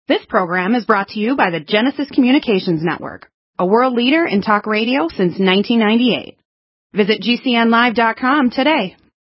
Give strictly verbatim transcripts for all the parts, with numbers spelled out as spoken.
This program is brought to you by the Genesis Communications Network, a world leader in talk radio since nineteen ninety-eight. Visit G C N live dot com today.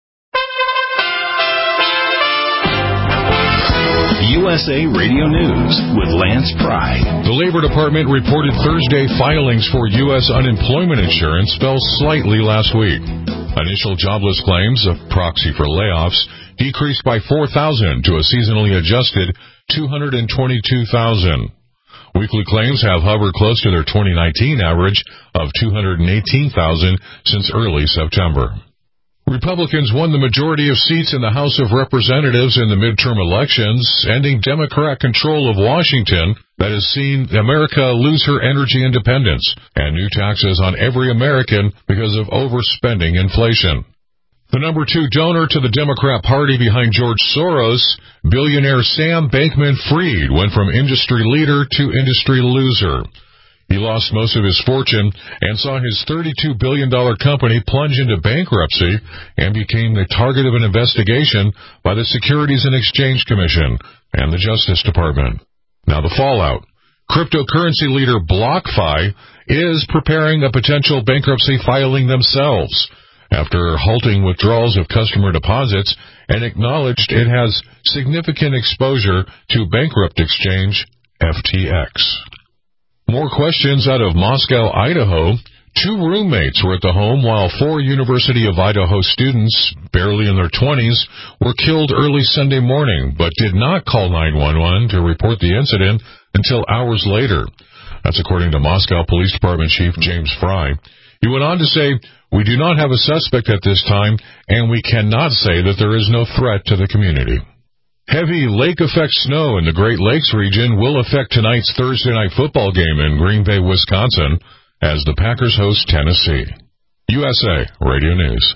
U S A Radio News with Lance Pry. The Labor Department reported Thursday filings for U S unemployment insurance fell slightly last week. Initial jobless claims, a proxy for layoffs, decreased by four thousand to a seasonally adjusted two hundred twenty-two thousand. Weekly claims have hovered close to their twenty nineteen average of two hundred eighteen thousand since early September. Republicans won the majority of seats in the House of Representatives in the midterm elections, ending Democrat control of Washington that has seen America lose her energy independence and new taxes on every American because of overspending inflation. The number two donor to the Democrat Party behind George Soros, billionaire Sam Bankman-Fried, went from industry leader to industry loser. He lost most of his fortune and saw his thirty-two billion dollars company plunge into bankruptcy and became the target of an investigation by the Securities and Exchange Commission and the Justice Department. Now the fallout. Cryptocurrency leader BlockFi is preparing a potential bankruptcy filing themselves after halting withdrawals of customer deposits and acknowledged it has significant exposure to bankrupt exchange F T X. More questions out of Moscow, Idaho. Two roommates were at the home while four University of Idaho students, barely in their twenties, were killed early Sunday morning, but did not call nine one one to report the incident until hours later. That's according to Moscow Police Department Chief James Fry. He went on to say, "We do not have a suspect at this time, and we cannot say that there is no threat to the community." Heavy lake-effect snow in the Great Lakes region will affect tonight's Thursday night football game in Green Bay, Wisconsin, as the Packers host Tennessee. U S A Radio News.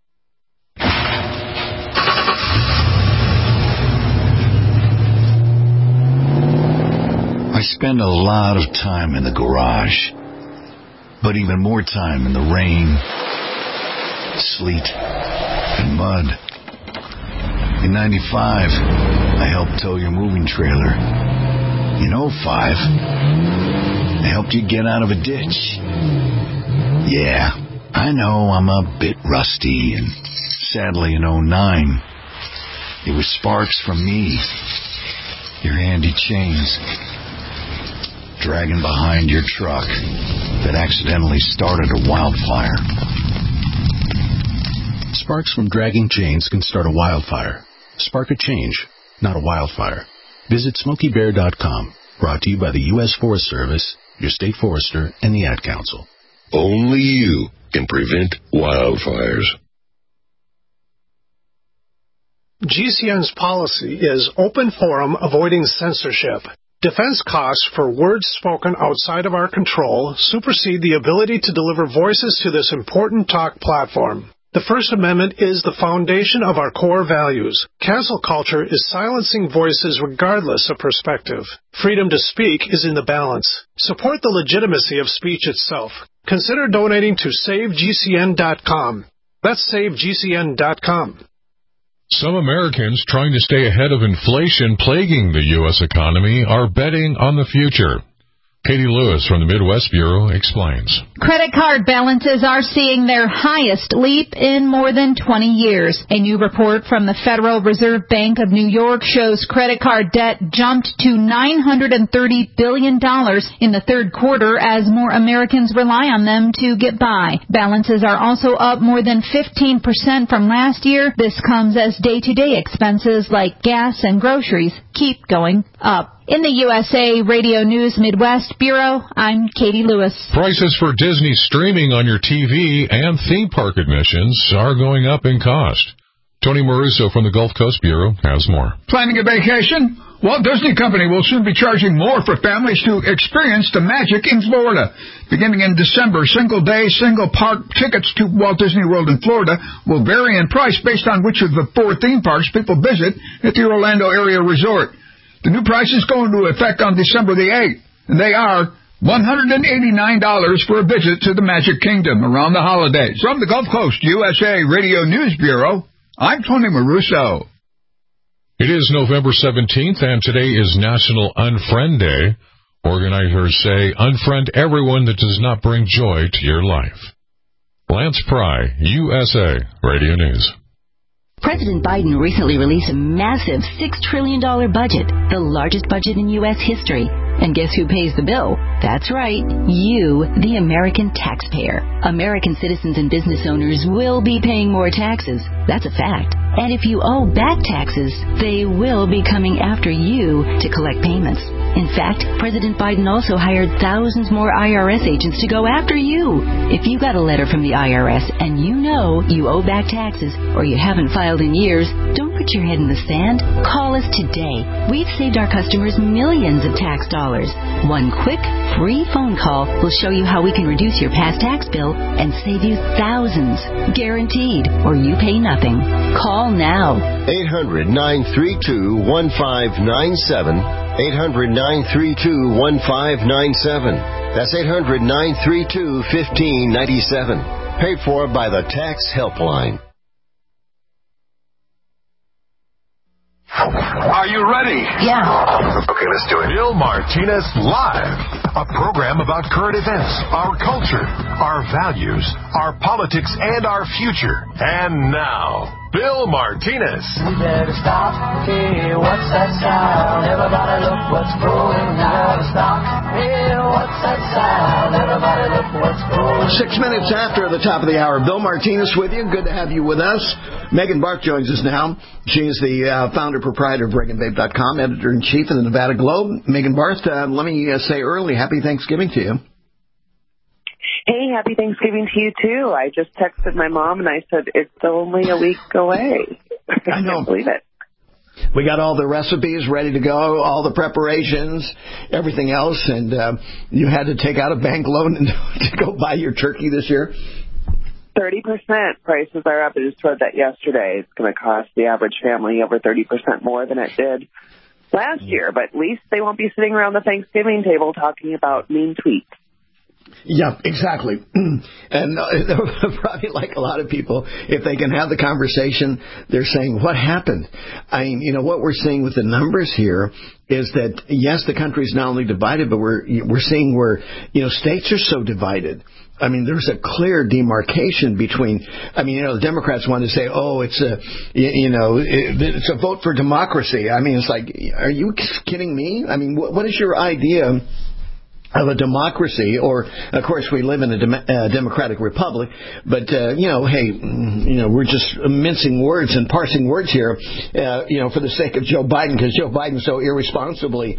I spend a lot of time in the garage, but even more time in the rain, sleet, and mud. In ninety-five, I helped tow your moving trailer. In oh five, I helped you get out of a ditch. Yeah, I know I'm a bit rusty, and sadly in oh nine, it was sparks from me, your handy chains, dragging behind your truck that accidentally started a wildfire. Sparks from dragging chains can start a wildfire. Spark a change, not a wildfire. Visit Smokey Bear dot com. Brought to you by the U S Forest Service, your state forester, and the Ad Council. Only you can prevent wildfires. G C N's policy is open forum, avoiding censorship. Defense costs for words spoken outside of our control supersede the ability to deliver voices to this important talk platform. The First Amendment is the foundation of our core values. Cancel culture is silencing voices regardless of perspective. Freedom to speak is in the balance. Support the legitimacy of speech itself. Consider donating to save G C N dot com. That's save G C N dot com. Some Americans trying to stay ahead of inflation plaguing the U S economy are betting on the future. Katie Lewis from the Midwest Bureau explains. Credit card balances are seeing their highest leap in more than twenty years. A new report from the Federal Reserve Bank of New York shows credit card debt jumped to nine hundred thirty billion dollars in the third quarter as more Americans rely on them to get by. Balances are also up more than fifteen percent from last year. This comes as day-to-day expenses like gas and groceries keep going up. In the U S A Radio News Midwest Bureau, I'm Katie Lewis. Prices for Disney streaming on your T V and theme park admissions are going up in cost. Tony Maruso from the Gulf Coast Bureau has more. Planning a vacation? Walt Disney Company will soon be charging more for families to experience the magic in Florida. Beginning in December, single-day, single-park tickets to Walt Disney World in Florida will vary in price based on which of the four theme parks people visit at the Orlando area resort. The new prices go into effect on December the eighth, and they are one hundred eighty-nine dollars for a visit to the Magic Kingdom around the holidays. From the Gulf Coast U S A Radio News Bureau, I'm Tony Maruso. It is November seventeenth, and today is National Unfriend Day. Organizers say unfriend everyone that does not bring joy to your life. Lance Pry, U S A Radio News. President Biden recently released a massive six trillion dollars budget, the largest budget in U S history. And guess who pays the bill? That's right, you, the American taxpayer. American citizens and business owners will be paying more taxes. That's a fact. And if you owe back taxes, they will be coming after you to collect payments. In fact, President Biden also hired thousands more I R S agents to go after you. If you got a letter from the I R S and you know you owe back taxes or you haven't filed in years, don't put your head in the sand. Call us today. We've saved our customers millions of tax dollars. One quick, free phone call will show you how we can reduce your past tax bill and save you thousands. Guaranteed, or you pay nothing. Call now. eight hundred, nine three two, one five nine seven. eight hundred, nine three two, one five nine seven. That's eight hundred, nine three two, one five nine seven. Paid for by the Tax Helpline. Are you ready? Yeah. Okay, let's do it. Bill Martinez Live, a program about current events, our culture, our values, our politics, and our future. And now, Bill Martinez. We better stop. Hey, what's that sound? Everybody look what's going on. Stop. Hey, what's that sound? Everybody look what's going on. Six minutes after the top of the hour, Bill Martinez with you. Good to have you with us. Megan Barth joins us now. She is the uh, founder proprietor of Reagan Babe dot com, editor-in-chief of the Nevada Globe. Megan Barth, uh, let me uh, say early, happy Thanksgiving to you. Hey, happy Thanksgiving to you, too. I just texted my mom, and I said, it's only a week away. I know. I can't believe it. We got all the recipes ready to go, all the preparations, everything else, and uh, you had to take out a bank loan to go buy your turkey this year? thirty percent prices are up. I just read that yesterday. It's going to cost the average family over thirty percent more than it did last year, but at least they won't be sitting around the Thanksgiving table talking about mean tweets. Yeah, exactly. And uh, probably like a lot of people, if they can have the conversation, they're saying, what happened? I mean, you know, what we're seeing with the numbers here is that, yes, the country's not only divided, but we're we're seeing where, you know, states are so divided. I mean, there's a clear demarcation between, I mean, you know, the Democrats want to say, oh, it's a, you know, it's a vote for democracy. I mean, it's like, are you kidding me? I mean, what is your idea of a democracy? Or, of course, we live in a dem- uh, democratic republic, but, uh, you know, hey, you know, we're just mincing words and parsing words here, uh, you know, for the sake of Joe Biden, because Joe Biden so irresponsibly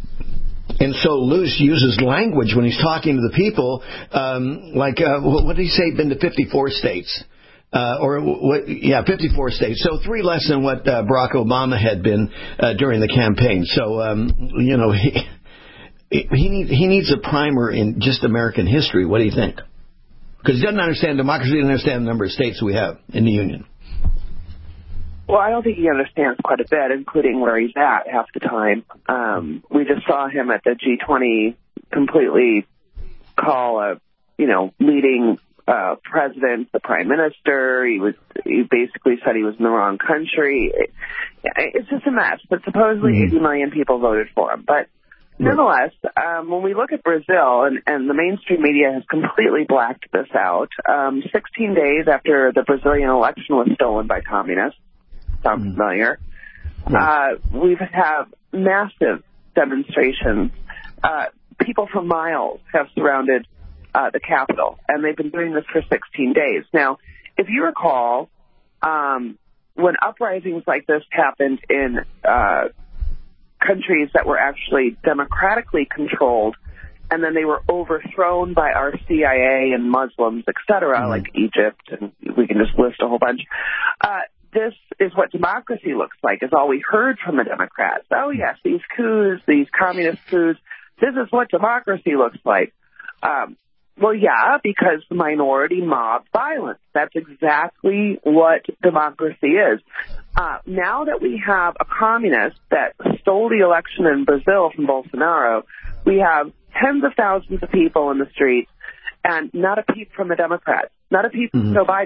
and so loose uses language when he's talking to the people, um, like, uh, what did he say, been to fifty-four states? Uh, or, what, yeah, fifty-four states. So three less than what uh, Barack Obama had been uh, during the campaign. So, um, you know, he, he, need, he needs a primer in just American history. What do you think? Because he doesn't understand democracy, he doesn't understand the number of states we have in the Union. Well, I don't think he understands quite a bit, including where he's at half the time. Um, we just saw him at the G twenty completely call a, you know, leading uh, president, the prime minister. He was, he basically said he was in the wrong country. It, it's just a mess. But supposedly mm-hmm. eighty million people voted for him. But nonetheless, um, when we look at Brazil, and, and the mainstream media has completely blacked this out, um, sixteen days after the Brazilian election was stolen by communists, sounds familiar, uh, we have massive demonstrations. Uh, people for miles have surrounded uh, the Capitol, and they've been doing this for sixteen days. Now, if you recall, um, when uprisings like this happened in uh, countries that were actually democratically controlled, and then they were overthrown by our C I A and Muslims, et cetera, mm-hmm. like Egypt, and we can just list a whole bunch. Uh, this is what democracy looks like, is all we heard from the Democrats. Oh, yes, these coups, these communist coups, this is what democracy looks like. Um, well, yeah, because the minority mob violence. That's exactly what democracy is. Uh, now that we have a communist that stole the election in Brazil from Bolsonaro, we have tens of thousands of people in the streets and not a peep from the Democrats, not a peep from mm-hmm. Joe Biden.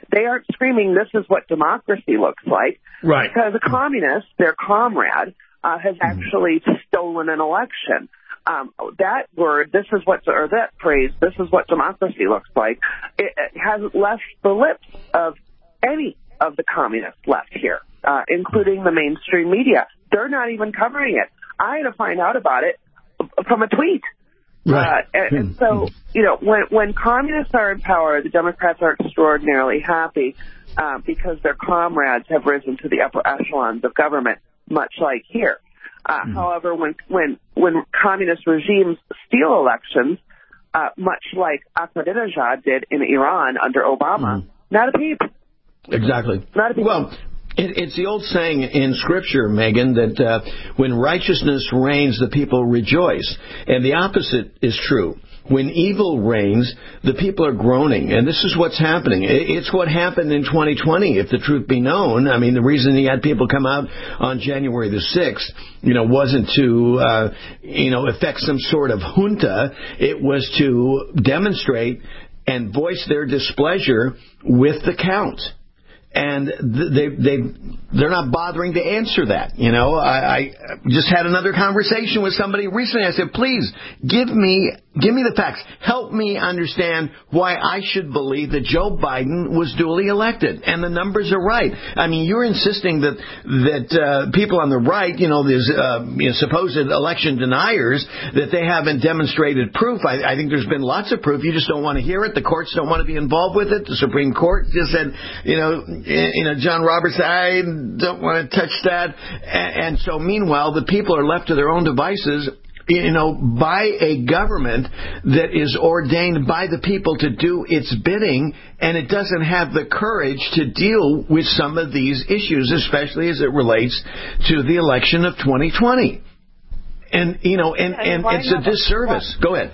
They aren't screaming, this is what democracy looks like. Right. Because a communist, their comrade, uh, has actually stolen an election. Um, that word, this is what, or that phrase, this is what democracy looks like, it, it hasn't left the lips of any of the communists left here, uh, including the mainstream media. They're not even covering it. I had to find out about it from a tweet. Right. Uh, and, and so, you know, when when communists are in power, the Democrats are extraordinarily happy uh, because their comrades have risen to the upper echelons of government, much like here. Uh, mm-hmm. However, when when when communist regimes steal elections, uh, much like Ahmadinejad did in Iran under Obama, mm-hmm. not a peep. Exactly. Not a peep. Well, it, it's the old saying in Scripture, Megan, that uh, when righteousness reigns, the people rejoice. And the opposite is true. When evil reigns, the people are groaning. And this is what's happening. It's what happened in twenty twenty, if the truth be known. I mean, the reason he had people come out on January the sixth, you know, wasn't to, uh, you know, effect some sort of junta. It was to demonstrate and voice their displeasure with the count. And they they they're not bothering to answer that. You know, I, I just had another conversation with somebody recently. I said, please give me give me the facts. Help me understand why I should believe that Joe Biden was duly elected. And the numbers are right. I mean, you're insisting that that uh, people on the right, you know, these uh, you know, supposed election deniers, that they haven't demonstrated proof. I, I think there's been lots of proof. You just don't want to hear it. The courts don't want to be involved with it. The Supreme Court just said, you know. You know, John Roberts said, I don't want to touch that. And so, meanwhile, the people are left to their own devices, you know, by a government that is ordained by the people to do its bidding, and it doesn't have the courage to deal with some of these issues, especially as it relates to the election of twenty twenty. And, you know, and, and it's a disservice. Go ahead.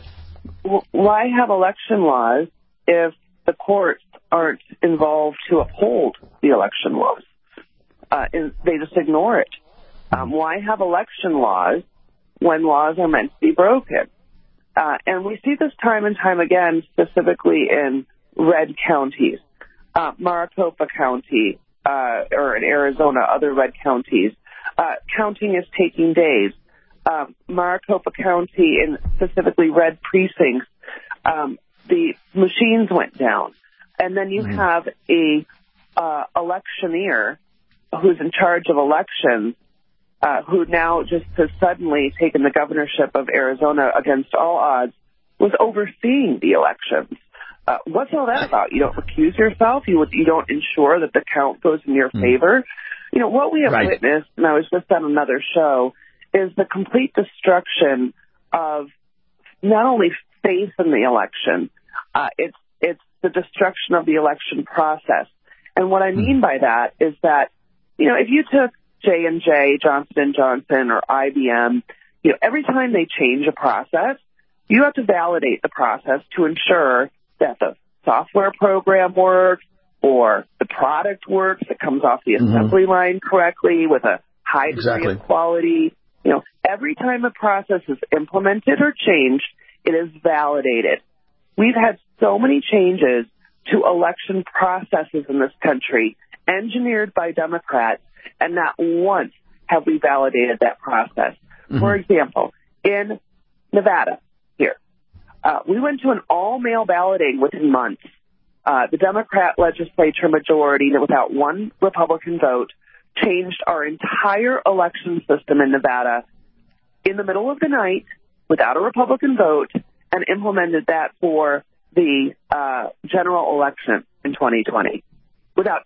Why have election laws if the courts aren't involved to uphold the election laws? Uh, and they just ignore it. Um, why have election laws when laws are meant to be broken? Uh, and we see this time and time again, specifically in red counties. Uh, Maricopa County, uh, or in Arizona, other red counties. Uh, counting is taking days. Um, Maricopa County, and specifically red precincts, um, the machines went down. And then you mm-hmm. have a uh, electioneer who's in charge of elections, uh, who now just has suddenly taken the governorship of Arizona against all odds, was overseeing the elections. Uh, what's all that about? You don't recuse yourself. You you don't ensure that the count goes in your mm-hmm. favor. You know, what we have right. witnessed, and I was just on another show, is the complete destruction of not only faith in the election, uh, it's it's the destruction of the election process. And what I mean by that is that, you know, if you took J and J, Johnson and Johnson, or I B M, you know, every time they change a process, you have to validate the process to ensure that the software program works or the product works, it comes off the assembly mm-hmm. line correctly with a high degree exactly. of quality. You know, every time a process is implemented or changed, it is validated. We've had so many changes to election processes in this country, engineered by Democrats, and not once have we validated that process. Mm-hmm. For example, in Nevada here, uh, we went to an all-mail balloting within months. Uh, the Democrat legislature majority, without one Republican vote, changed our entire election system in Nevada in the middle of the night without a Republican vote, and implemented that for the uh, general election in twenty twenty without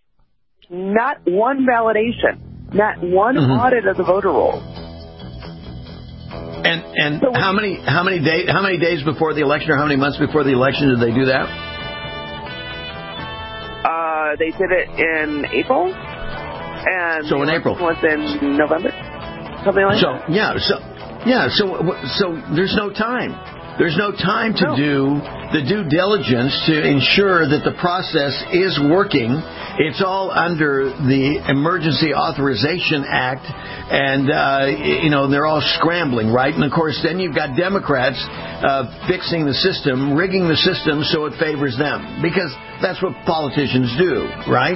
not one validation, not one mm-hmm. audit of the voter rolls. And and so how many how many days how many days before the election, or how many months before the election did they do that? Uh, they did it in April, and so in April was in November, something like so, that. So yeah, so yeah, so so there's no time. There's no time to no. do the due diligence to ensure that the process is working. It's all under the Emergency Authorization Act, and, uh, you know, they're all scrambling, right? And, of course, then you've got Democrats uh, fixing the system, rigging the system so it favors them. Because that's what politicians do, right?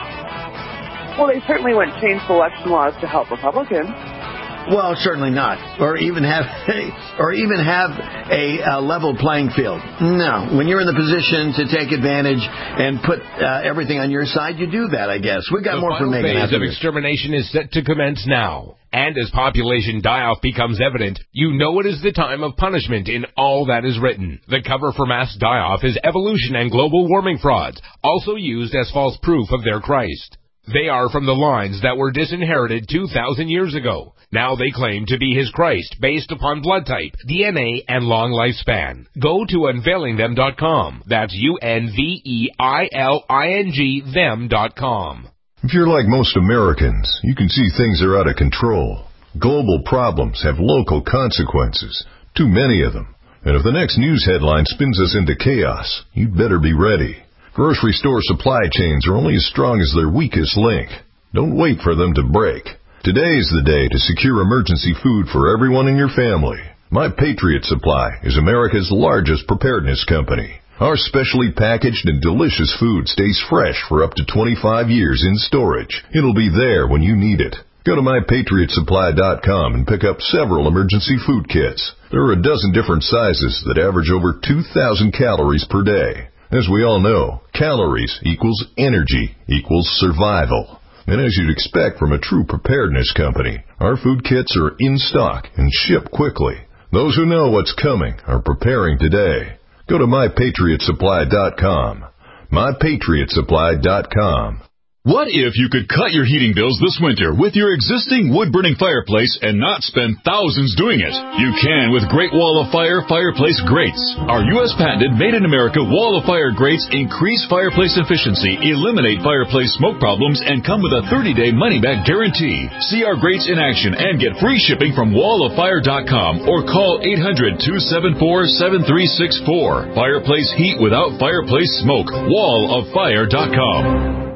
Well, they certainly wouldn't change the election laws to help Republicans. Well, certainly not, or even have, or even have a, a level playing field. No, when you're in the position to take advantage and put uh, everything on your side, you do that. I guess we got the more from Megan. The phase of this. extermination is set to commence now, and as population die-off becomes evident, you know it is the time of punishment in all that is written. The cover for mass die-off is evolution and global warming frauds, also used as false proof of their Christ. They are from the lines that were disinherited two thousand years ago. Now they claim to be his Christ based upon blood type, D N A, and long lifespan. Go to unveiling them dot com. That's U N V E I L I N G them dot com. If you're like most Americans, you can see things are out of control. Global problems have local consequences, too many of them. And if the next news headline spins us into chaos, you'd better be ready. Grocery store supply chains are only as strong as their weakest link. Don't wait for them to break. Today is the day to secure emergency food for everyone in your family. My Patriot Supply is America's largest preparedness company. Our specially packaged and delicious food stays fresh for up to twenty-five years in storage. It'll be there when you need it. Go to my patriot supply dot com and pick up several emergency food kits. There are a dozen different sizes that average over two thousand calories per day. As we all know, calories equals energy equals survival. And as you'd expect from a true preparedness company, our food kits are in stock and ship quickly. Those who know what's coming are preparing today. Go to my patriot supply dot com. my patriot supply dot com. What if you could cut your heating bills this winter with your existing wood-burning fireplace and not spend thousands doing it? You can with Great Wall of Fire fireplace grates. Our U S patented made-in-America Wall of Fire grates increase fireplace efficiency, eliminate fireplace smoke problems, and come with a thirty-day money-back guarantee. See our grates in action and get free shipping from wall of fire dot com or call eight hundred, two seven four, seven three six four. Fireplace heat without fireplace smoke. wall of fire dot com.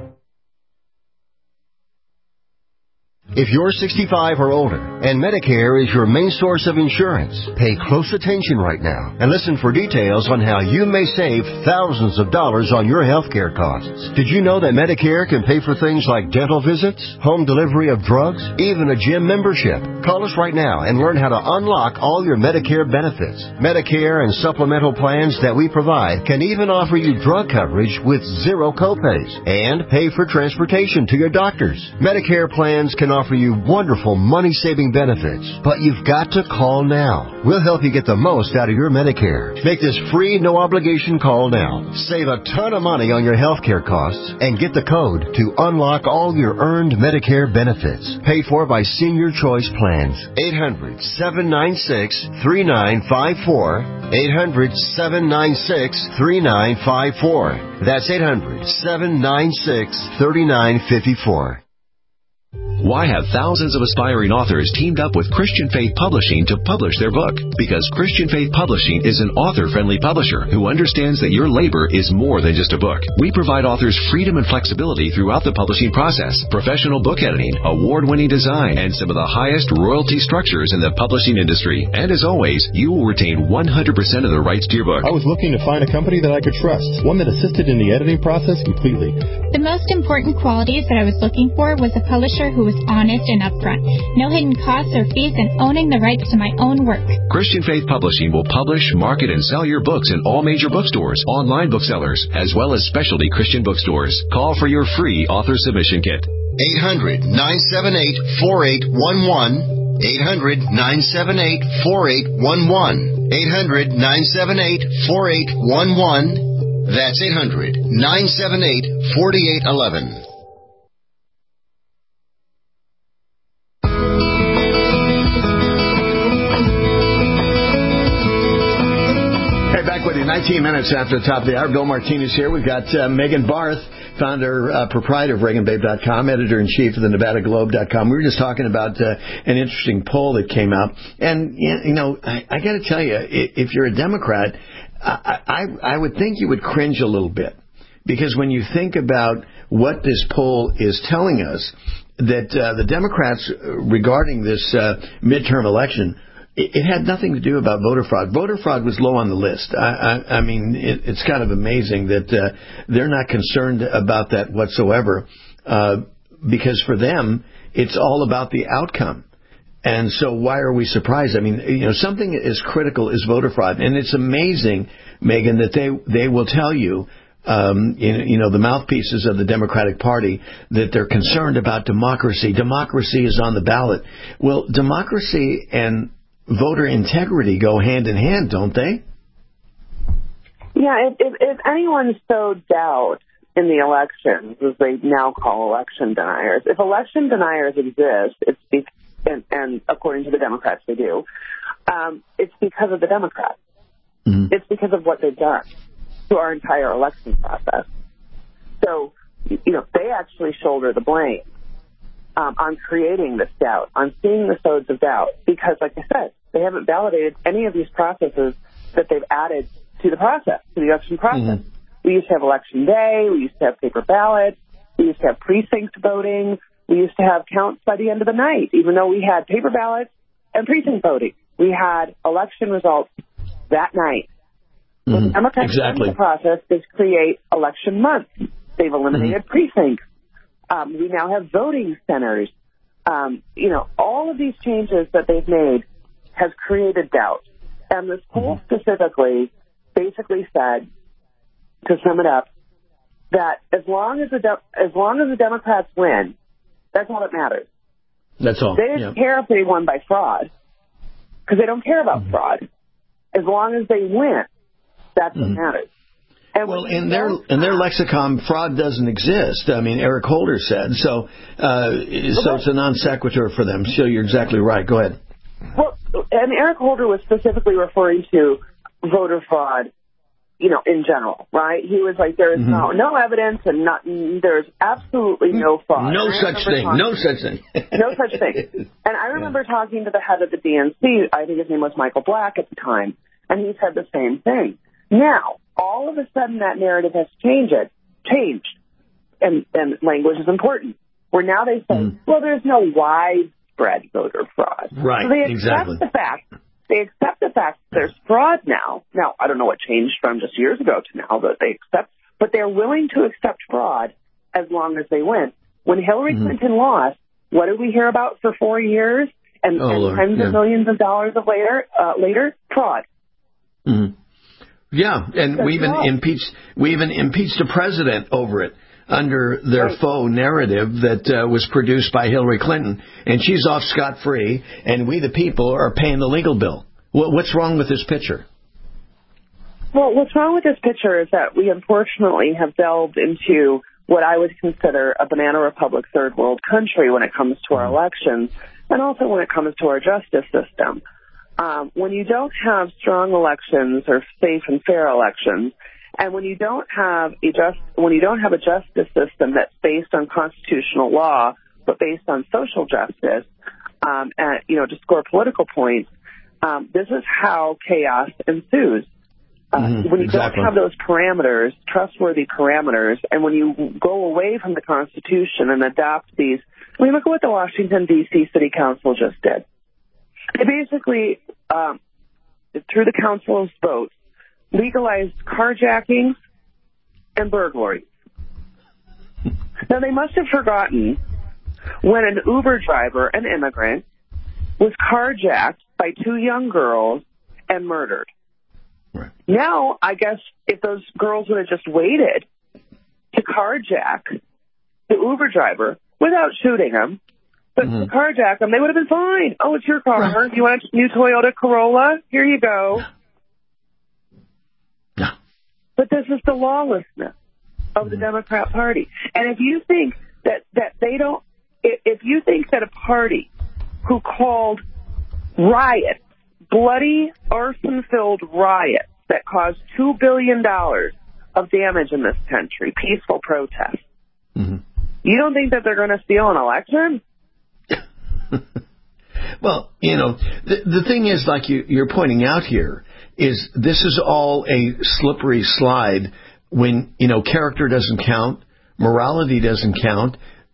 If you're sixty-five or older and Medicare is your main source of insurance, pay close attention right now and listen for details on how you may save thousands of dollars on your health care costs. Did you know that Medicare can pay for things like dental visits, home delivery of drugs, even a gym membership? Call us right now and learn how to unlock all your Medicare benefits. Medicare and supplemental plans that we provide can even offer you drug coverage with zero copays and pay for transportation to your doctors. Medicare plans can offer you wonderful money-saving benefits, but you've got to call now. We'll help you get the most out of your Medicare. Make this free, no-obligation call now. Save a ton of money on your health care costs and get the code to unlock all your earned Medicare benefits. Paid for by Senior Choice Plans. eight hundred, seven nine six, three nine five four. eight hundred, seven nine six, three nine five four. That's eight hundred, seven nine six, three nine five four. Why have thousands of aspiring authors teamed up with Christian Faith Publishing to publish their book? Because Christian Faith Publishing is an author-friendly publisher who understands that your labor is more than just a book. We provide authors freedom and flexibility throughout the publishing process, professional book editing, award-winning design, and some of the highest royalty structures in the publishing industry. And as always, you will retain one hundred percent of the rights to your book. I was looking to find a company that I could trust, one that assisted in the editing process completely. The most important qualities that I was looking for was a publisher who was honest and upfront, no hidden costs or fees, and owning the rights to my own work. Christian Faith Publishing will publish, market, and sell your books in all major bookstores, online booksellers, as well as specialty Christian bookstores. Call for your free author submission kit. eight hundred, nine seven eight, four eight one one. eight hundred, nine seven eight, four eight one one. eight hundred, nine seven eight, four eight one one. That's eight hundred, nine seven eight, four eight one one. nineteen minutes after the top of the hour, Bill Martinez here. We've got uh, Megan Barth, founder, uh, proprietor of Reagan Babe dot com, editor-in-chief of the Nevada Globe dot com. We were just talking about uh, an interesting poll that came out. And, you know, I, I got to tell you, if you're a Democrat, I, I, I would think you would cringe a little bit. Because when you think about what this poll is telling us, that uh, the Democrats, regarding this uh, midterm election, it, it had nothing to do about voter fraud. Voter fraud was low on the list. I, I, I mean, it, it's kind of amazing that uh, they're not concerned about that whatsoever, uh, because for them, it's all about the outcome. And so why are we surprised? I mean, you know, something as critical as voter fraud. And it's amazing, Megan, that they, they will tell you, um, you know, the mouthpieces of the Democratic Party, that they're concerned about democracy. Democracy is on the ballot. Well, democracy and voter integrity go hand in hand, don't they? Yeah, if, if, if anyone sowed doubt in the elections, as they now call election deniers, if election deniers exist, it's because And, and according to the Democrats, they do. Um, it's because of the Democrats. Mm-hmm. It's because of what they've done to our entire election process. So, you know, they actually shoulder the blame um, on creating this doubt, on seeing the sods of doubt, because, like I said, they haven't validated any of these processes that they've added to the process, to the election process. Mm-hmm. We used to have election day. We used to have paper ballots. We used to have precinct voting. We used to have counts by the end of the night, even though we had paper ballots and precinct voting. We had election results that night. Mm-hmm. What the Democrats exactly. the process is create election month. They've eliminated mm-hmm. precincts. Um, we now have voting centers. Um, you know, all of these changes that they've made has created doubt. And this poll mm-hmm. specifically basically said, to sum it up, that as long as the de- as long as the Democrats win, that's all that matters. That's all. They didn't yeah. care if they won by fraud, because they don't care about mm-hmm. fraud. As long as they win, that's mm-hmm. what matters. And well, in their in their lexicon, fraud doesn't exist. I mean, Eric Holder said so. Uh, so it's a non sequitur for them. So you're exactly right. Go ahead. Well, and Eric Holder was specifically referring to voter fraud, you know, in general, right? He was like, there is mm-hmm. no no evidence and not, there's absolutely no fraud. No such thing. Talking, no such thing. no such thing. And I remember yeah. talking to the head of the D N C, I think his name was Michael Black at the time, and he said the same thing. Now, all of a sudden that narrative has changed, changed, and, and language is important, where now they say, mm. well, there's no widespread voter fraud. Right, so they accept exactly. the fact They accept the fact that there's fraud now. Now, I don't know what changed from just years ago to now that they accept, but they're willing to accept fraud as long as they win. When Hillary mm-hmm. Clinton lost, what did we hear about for four years and, oh, and Lord, tens yeah. of millions of dollars of later? Uh, later, fraud. Mm-hmm. Yeah, and we even fraud. impeached we even impeached a president over it, under their right. faux narrative that uh, was produced by Hillary Clinton, and she's off scot-free, and we the people are paying the legal bill. Well, what's wrong with this picture? Well, what's wrong with this picture is that we unfortunately have delved into what I would consider a banana republic third world country when it comes to our elections, and also when it comes to our justice system. Um, when you don't have strong elections or safe and fair elections, and when you don't have a just, when you don't have a justice system that's based on constitutional law, but based on social justice, um, and you know, to score political points, um, this is how chaos ensues. Uh, mm-hmm, when you exactly. don't have those parameters, trustworthy parameters, and when you go away from the Constitution and adopt these, I mean, look at what the Washington, D C City Council just did. They basically, um, through the council's vote, legalized carjackings and burglaries. Now, they must have forgotten when an Uber driver, an immigrant, was carjacked by two young girls and murdered. Right. Now, I guess if those girls would have just waited to carjack the Uber driver without shooting him, but mm-hmm. to carjack him, they would have been fine. Oh, it's your car. Right. You want a new Toyota Corolla? Here you go. Yeah. But this is the lawlessness of mm-hmm. the Democrat Party. And if you think that, that they don't, if, if you think that a party who called riots, bloody, arson-filled riots that caused two billion dollars of damage in this country, peaceful protests, mm-hmm. you don't think that they're going to steal an election? Well, you know, the, the thing is, like you, you're pointing out here, is this is all a slippery slide when, you know, character doesn't count, morality doesn't count,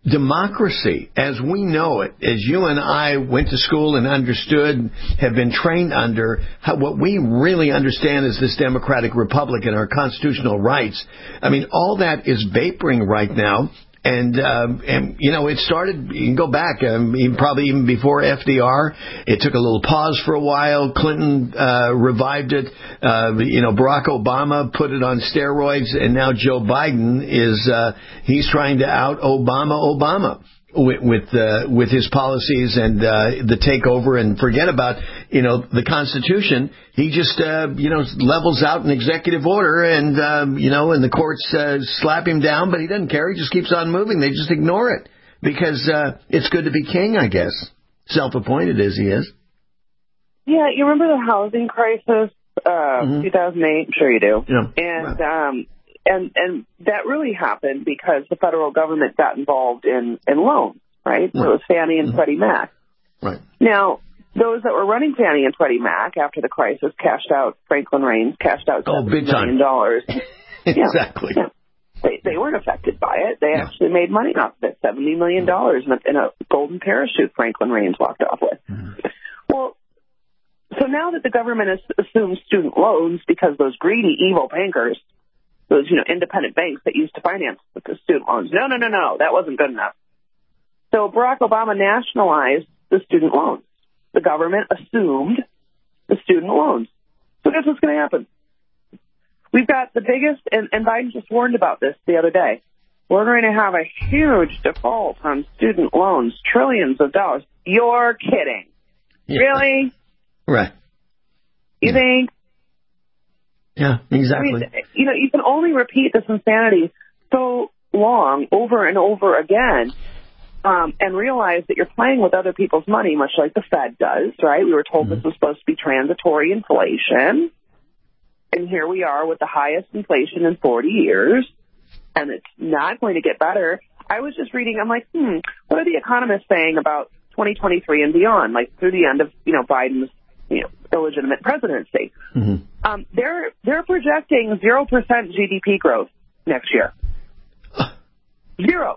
democracy, as we know it, as you and I went to school and understood, have been trained under, how, what we really understand is this democratic republic and our constitutional rights. I mean, all that is vaporing right now. And, um, and, you know, it started, you can go back, um, even, probably even before F D R. It took a little pause for a while. Clinton uh, revived it. Uh, you know, Barack Obama put it on steroids. And now Joe Biden is, uh, he's trying to out Obama Obama with with, uh, with his policies and uh, the takeover and forget about, you know, the Constitution. He just, uh, you know, levels out an executive order and, um, you know, and the courts uh, slap him down, but he doesn't care. He just keeps on moving. They just ignore it because uh, it's good to be king, I guess, self-appointed as he is. Yeah, you remember the housing crisis, uh, mm-hmm. two thousand eight? I'm sure you do. Yeah. And, um, and, and that really happened because the federal government got involved in, in loans, right? So it was Fannie and mm-hmm. Freddie Mac. Right. Now, those that were running Fannie and Freddie Mac after the crisis cashed out, Franklin Reigns cashed out oh, big million dollars. Exactly. Yeah. They, they weren't affected by it. They yeah. actually made money off of it, seventy million dollars in a, in a golden parachute Franklin Reigns walked off with. Mm-hmm. Well, so now that the government has assumed student loans because those greedy, evil bankers, those, you know, independent banks that used to finance the student loans, no, no, no, no, that wasn't good enough. So Barack Obama nationalized the student loans. The government assumed the student loans. So guess what's going to happen? We've got the biggest, and, and Biden just warned about this the other day. We're going to have a huge default on student loans, trillions of dollars. You're kidding. Yeah. Really? Right. You yeah. think? Yeah, exactly. I mean, you know, you can only repeat this insanity so long, over and over again, um, and realize that you're playing with other people's money, much like the Fed does, right? We were told mm-hmm. this was supposed to be transitory inflation, and here we are with the highest inflation in forty years, and it's not going to get better. I was just reading, I'm like, hmm, what are the economists saying about twenty twenty-three and beyond, like through the end of, you know, Biden's, you know, illegitimate presidency? Mm-hmm. Um, they're they're projecting zero percent G D P growth next year. Zero.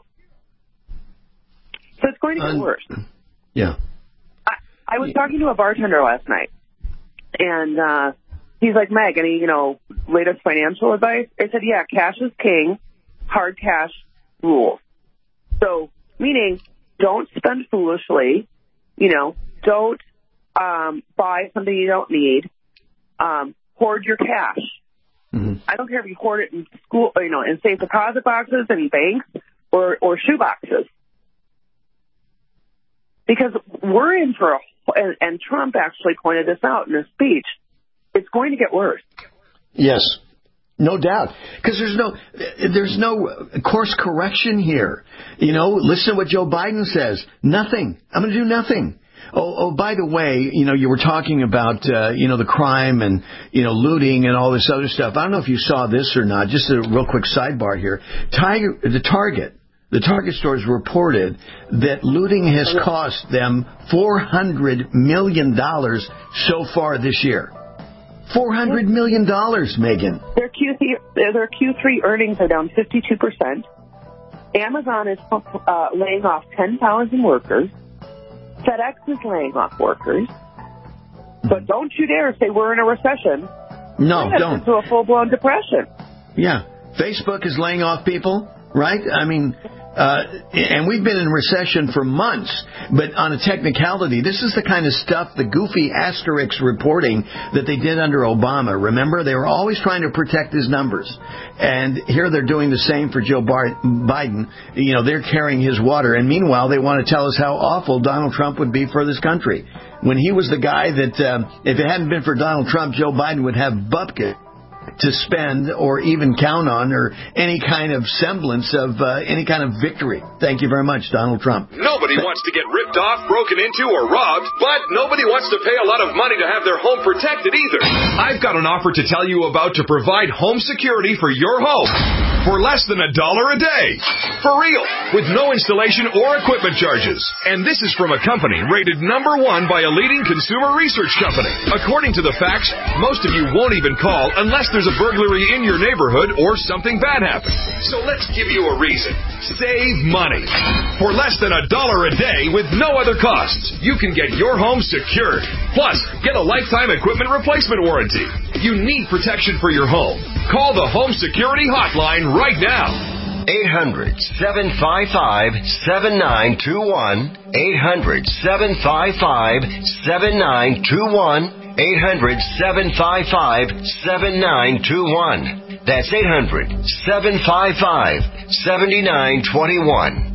So it's going to get um, worse. Yeah. I, I was talking to a bartender last night, and uh, he's like, Meg, any, you know, latest financial advice? I said, yeah, cash is king, hard cash rules. So, meaning, don't spend foolishly, you know, don't um, buy something you don't need, um, hoard your cash. Mm-hmm. I don't care if you hoard it in school, you know, in safe deposit boxes and banks or, or shoe boxes. Because we're in for a, and, and Trump actually pointed this out in his speech, it's going to get worse. Yes, no doubt. Because there's no, there's no course correction here. You know, listen to what Joe Biden says. Nothing. I'm going to do nothing. Oh, oh, by the way, you know, you were talking about, uh, you know, the crime and, you know, looting and all this other stuff. I don't know if you saw this or not. Just a real quick sidebar here. Tiger, the Target. The Target stores reported that looting has cost them four hundred million dollars so far this year. four hundred million dollars, Megan. Their Q three, their Q three earnings are down fifty-two percent. Amazon is uh, laying off ten thousand workers. FedEx is laying off workers. But don't you dare say we're in a recession. No, we're don't. Into a full-blown depression. Yeah. Facebook is laying off people, right? I mean... Uh, and we've been in recession for months, but on a technicality, this is the kind of stuff, the goofy asterisk reporting that they did under Obama. Remember, they were always trying to protect his numbers. And here they're doing the same for Joe Bar- Biden. You know, they're carrying his water. And meanwhile, they want to tell us how awful Donald Trump would be for this country. When he was the guy that, um, if it hadn't been for Donald Trump, Joe Biden would have bupkis to spend or even count on or any kind of semblance of uh, any kind of victory. Thank you very much, Donald Trump. Nobody wants to get ripped off, broken into, or robbed, but nobody wants to pay a lot of money to have their home protected either. I've got an offer to tell you about to provide home security for your home for less than a dollar a day. For real, with no installation or equipment charges. And this is from a company rated number one by a leading consumer research company. According to the facts, most of you won't even call unless there's there's a burglary in your neighborhood or something bad happens. So let's give you a reason. Save money. For less than a dollar a day with no other costs, you can get your home secured. Plus, get a lifetime equipment replacement warranty. You need protection for your home. Call the Home Security Hotline right now. eight hundred, seven five five, seven nine two one. eight hundred, seven five five, seven nine two one. eight hundred, seven five five, seven nine two one. That's eight hundred, seven five five, seven nine two one.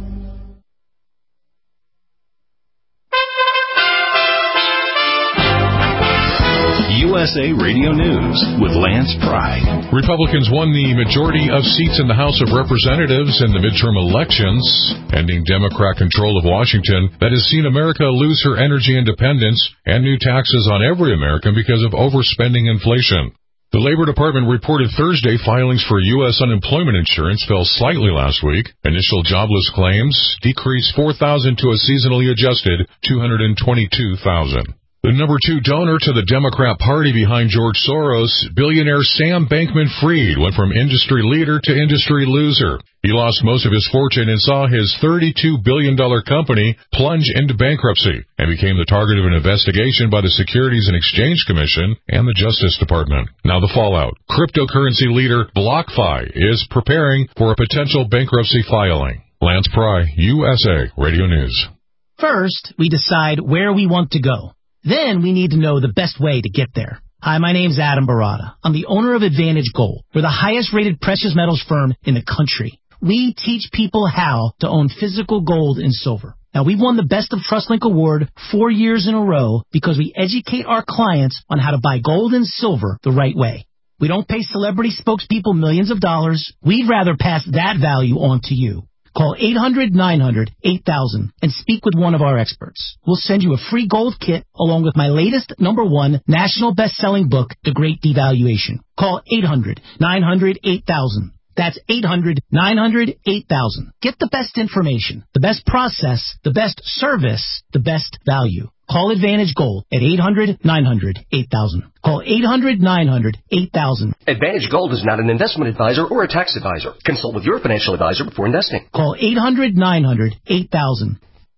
U S A Radio News with Lance Pry. Republicans won the majority of seats in the House of Representatives in the midterm elections, ending Democrat control of Washington that has seen America lose her energy independence and new taxes on every American because of overspending inflation. The Labor Department reported Thursday filings for U S unemployment insurance fell slightly last week. Initial jobless claims decreased four thousand to a seasonally adjusted two hundred twenty-two thousand. The number two donor to the Democrat Party behind George Soros, billionaire Sam Bankman-Fried, went from industry leader to industry loser. He lost most of his fortune and saw his thirty-two billion dollars company plunge into bankruptcy and became the target of an investigation by the Securities and Exchange Commission and the Justice Department. Now the fallout. Cryptocurrency leader BlockFi is preparing for a potential bankruptcy filing. Lance Pry, U S A Radio News. First, we decide where we want to go. Then we need to know the best way to get there. Hi, my name's Adam Barada. I'm the owner of Advantage Gold. We're the highest rated precious metals firm in the country. We teach people how to own physical gold and silver. Now, we've won the Best of TrustLink Award four years in a row because we educate our clients on how to buy gold and silver the right way. We don't pay celebrity spokespeople millions of dollars. We'd rather pass that value on to you. Call eight hundred, nine hundred, eight thousand and speak with one of our experts. We'll send you a free gold kit along with my latest number one national best-selling book, The Great Devaluation. Call eight hundred, nine hundred, eight thousand. That's eight hundred, nine hundred, eight thousand. Get the best information, the best process, the best service, the best value. Call Advantage Gold at eight hundred, nine hundred, eight thousand. Call eight hundred, nine hundred, eight thousand. Advantage Gold is not an investment advisor or a tax advisor. Consult with your financial advisor before investing. Call eight hundred, nine hundred, eight thousand.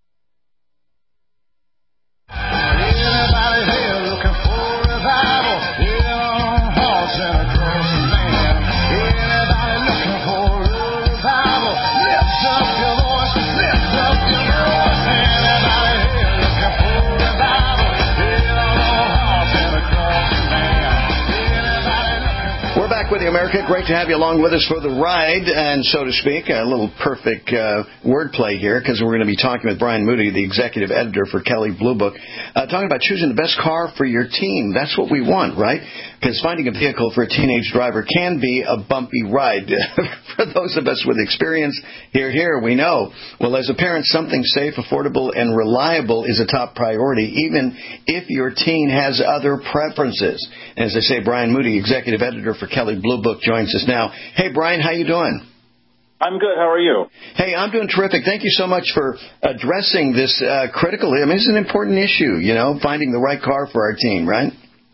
With you, America. Great to have you along with us for the ride, and so to speak, a little perfect uh, wordplay here, because we're going to be talking with Brian Moody, the executive editor for Kelley Blue Book, uh, talking about choosing the best car for your teen. That's what we want, right? Because finding a vehicle for a teenage driver can be a bumpy ride. For those of us with experience, here, here, we know. Well, as a parent, something safe, affordable, and reliable is a top priority, even if your teen has other preferences. And as I say, Brian Moody, executive editor for Kelley Blue Book, joins us now. Hey, Brian, how you doing? I'm good. How are you? Hey, I'm doing terrific. Thank you so much for addressing this uh, critical. I mean, it's an important issue, you know, finding the right car for our teen, right?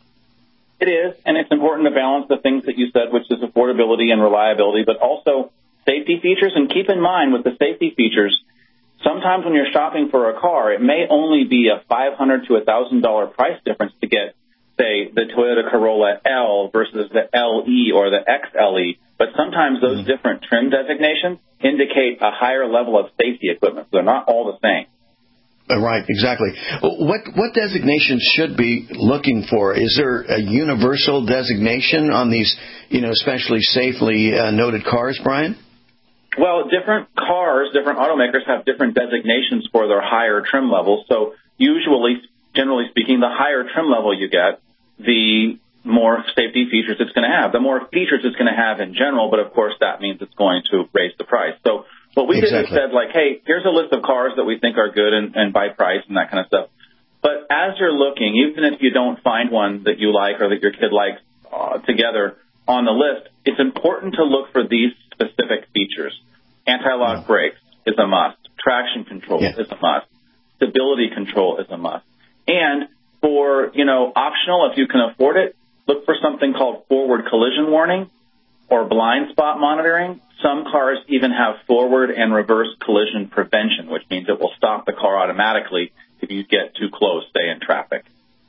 It is, and it's important to balance the things that you said, which is affordability and reliability, but also safety features. And keep in mind, with the safety features, sometimes when you're shopping for a car, it may only be a five hundred dollars to one thousand dollars price difference to get, say, the Toyota Corolla L versus the L E or the X L E. But sometimes those different trim designations indicate a higher level of safety equipment. So they're not all the same. Right, exactly. What what designations should be looking for? Is there a universal designation on these, you know, especially safely uh, noted cars, Brian? Well, different cars, different automakers have different designations for their higher trim levels. So usually, generally speaking, the higher trim level you get, the more safety features it's going to have. The more features it's going to have in general, but of course that means it's going to raise the price. So what we exactly. did is said, like, hey, here's a list of cars that we think are good and, and by price and that kind of stuff. But as you're looking, even if you don't find one that you like or that your kid likes uh, together on the list, it's important to look for these specific features. Anti-lock yeah. brakes is a must. Traction control yeah. is a must. Stability control is a must. And for, you know, optional, if you can afford it, look for something called forward collision warning or blind spot monitoring. Some cars even have forward and reverse collision prevention, which means it will stop the car automatically if you get too close, say, in traffic.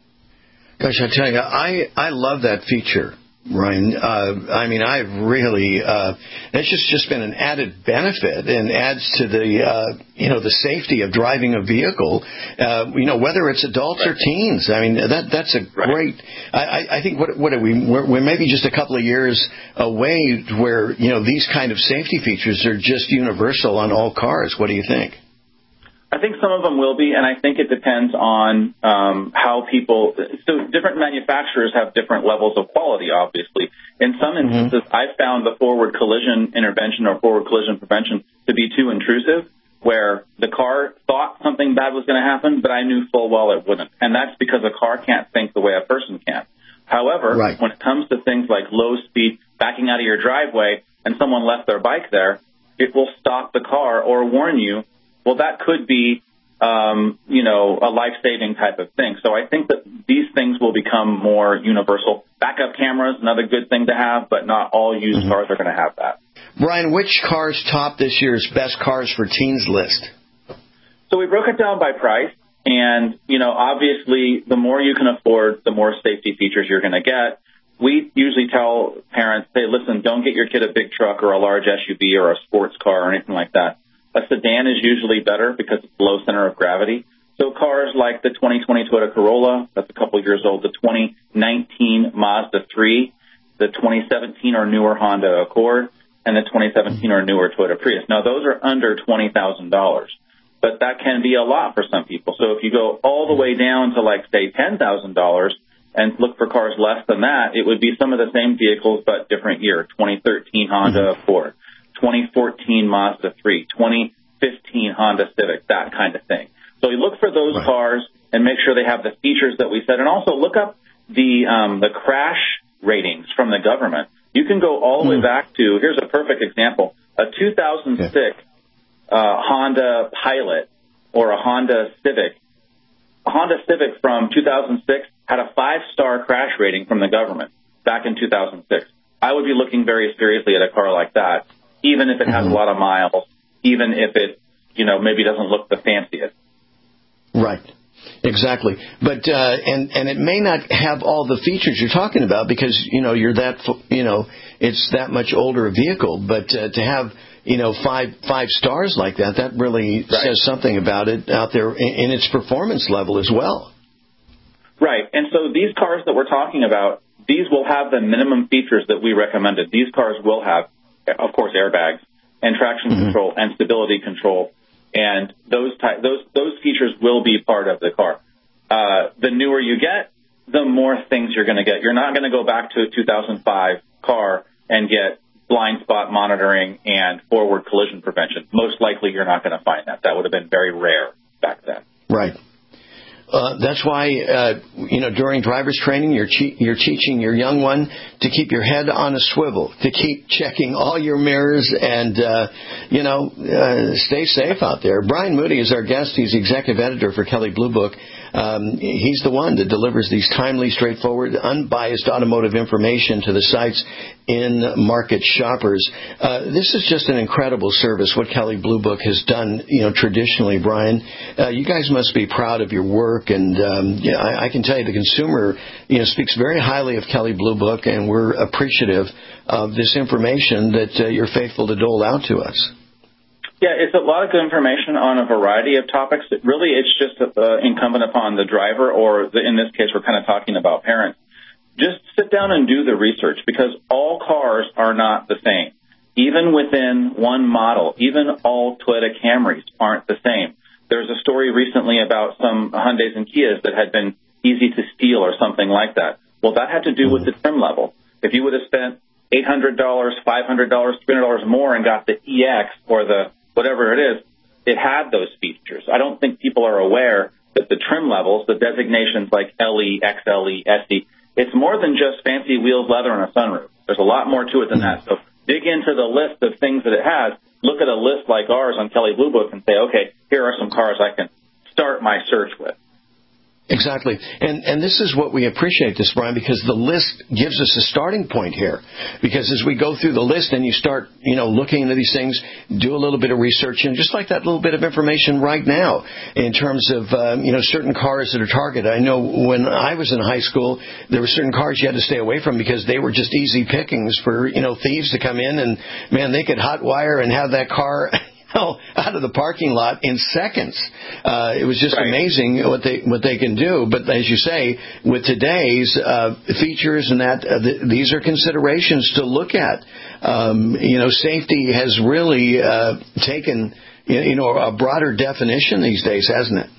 Gosh, I tell you, I, I love that feature, Ryan. Uh, I mean, I've really, uh, it's just, just been an added benefit and adds to the, uh, you know, the safety of driving a vehicle, uh, you know, whether it's adults right. or teens. I mean, that that's a right. great, I, I think, what, what are we, we're, we're maybe just a couple of years away where, you know, these kind of safety features are just universal on all cars. What do you think? I think some of them will be, and I think it depends on um, how people. So different manufacturers have different levels of quality, obviously. In some instances, mm-hmm. I've found the forward collision intervention or forward collision prevention to be too intrusive, where the car thought something bad was going to happen, but I knew full well it wouldn't. And that's because a car can't think the way a person can. However, right. when it comes to things like low speed, backing out of your driveway, and someone left their bike there, it will stop the car or warn you. Well, that could be, um, you know, a life-saving type of thing. So I think that these things will become more universal. Backup cameras, another good thing to have, but not all used mm-hmm. cars are going to have that. Brian, which cars top this year's best cars for teens list? So we broke it down by price. And, you know, obviously, the more you can afford, the more safety features you're going to get. We usually tell parents, hey, listen, don't get your kid a big truck or a large S U V or a sports car or anything like that. A sedan is usually better because it's low center of gravity. So cars like the twenty twenty Toyota Corolla, that's a couple years old, the twenty nineteen Mazda three, the twenty seventeen or newer Honda Accord, and the twenty seventeen or newer Toyota Prius. Now, those are under twenty thousand dollars, but that can be a lot for some people. So if you go all the way down to, like, say, ten thousand dollars and look for cars less than that, it would be some of the same vehicles but different year, twenty thirteen Honda Accord. twenty fourteen Mazda three, twenty fifteen Honda Civic, that kind of thing. So you look for those right. cars and make sure they have the features that we said. And also look up the um, the crash ratings from the government. You can go all the mm. way back to, here's a perfect example, a two thousand six okay. uh, Honda Pilot or a Honda Civic. A Honda Civic from two thousand six had a five-star crash rating from the government back in two thousand six. I would be looking very seriously at a car like that, even if it has mm-hmm. a lot of miles, even if it, you know, maybe doesn't look the fanciest. Right. Exactly. But, uh, and, and it may not have all the features you're talking about because, you know, you're that, you know, it's that much older a vehicle. But uh, to have, you know, five, five stars like that, that really right. says something about it out there in, in its performance level as well. Right. And so these cars that we're talking about, these will have the minimum features that we recommended. These cars will have, of course, airbags and traction mm-hmm. control and stability control, and those ty- those those features will be part of the car. Uh, the newer you get, the more things you're going to get. You're not going to go back to a two thousand five car and get blind spot monitoring and forward collision prevention. Most likely, you're not going to find that. That would have been very rare back then. Right. Uh, that's why, uh, you know, during driver's training, you're, che- you're teaching your young one to keep your head on a swivel, to keep checking all your mirrors and, uh, you know, uh, stay safe out there. Brian Moody is our guest. He's executive editor for Kelley Blue Book. Um, he's the one that delivers these timely, straightforward, unbiased automotive information to the site's in-market shoppers. Uh, this is just an incredible service, what Kelley Blue Book has done, you know, traditionally, Brian. Uh, you guys must be proud of your work, and um, yeah, I, I can tell you the consumer, you know, speaks very highly of Kelley Blue Book, and we're appreciative of this information that uh, you're faithful to dole out to us. Yeah, it's a lot of good information on a variety of topics. It really, it's just uh, incumbent upon the driver, or the, in this case, we're kind of talking about parents. Just sit down and do the research, because all cars are not the same. Even within one model, even all Toyota Camrys aren't the same. There's a story recently about some Hyundais and Kias that had been easy to steal or something like that. Well, that had to do with the trim level. If you would have spent eight hundred dollars, five hundred dollars, three hundred dollars more and got the E X or the whatever it is, it had those features. I don't think people are aware that the trim levels, the designations like L E, X L E, S E, it's more than just fancy wheels, leather, and a sunroof. There's a lot more to it than that. So dig into the list of things that it has. Look at a list like ours on Kelley Blue Book and say, okay, here are some cars I can start my search with. Exactly. And and this is what we appreciate this, Brian, because the list gives us a starting point here. Because as we go through the list and you start, you know, looking into these things, do a little bit of research, and just like that little bit of information right now in terms of, um, you know, certain cars that are targeted. I know when I was in high school, there were certain cars you had to stay away from because they were just easy pickings for, you know, thieves to come in and, man, they could hot wire and have that car out of the parking lot in seconds. Uh, it was just right. amazing what they what they can do. But as you say, with today's uh, features and that, uh, th- these are considerations to look at. Um, you know, safety has really uh, taken you know a broader definition these days, hasn't it?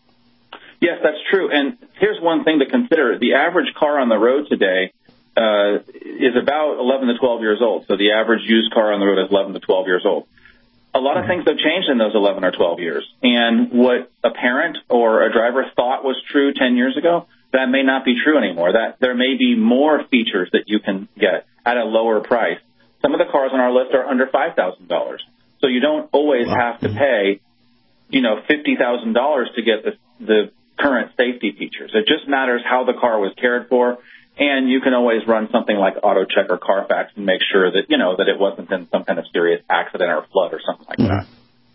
Yes, that's true. And here's one thing to consider: the average car on the road today uh, is about eleven to twelve years old. So the average used car on the road is eleven to twelve years old. A lot of things have changed in those eleven or twelve years. And what a parent or a driver thought was true ten years ago, that may not be true anymore. That there may be more features that you can get at a lower price. Some of the cars on our list are under five thousand dollars. So you don't always have to pay, you know, fifty thousand dollars to get the, the current safety features. It just matters how the car was cared for. And you can always run something like AutoCheck or Carfax and make sure that, you know, that it wasn't in some kind of serious accident or flood or something like that.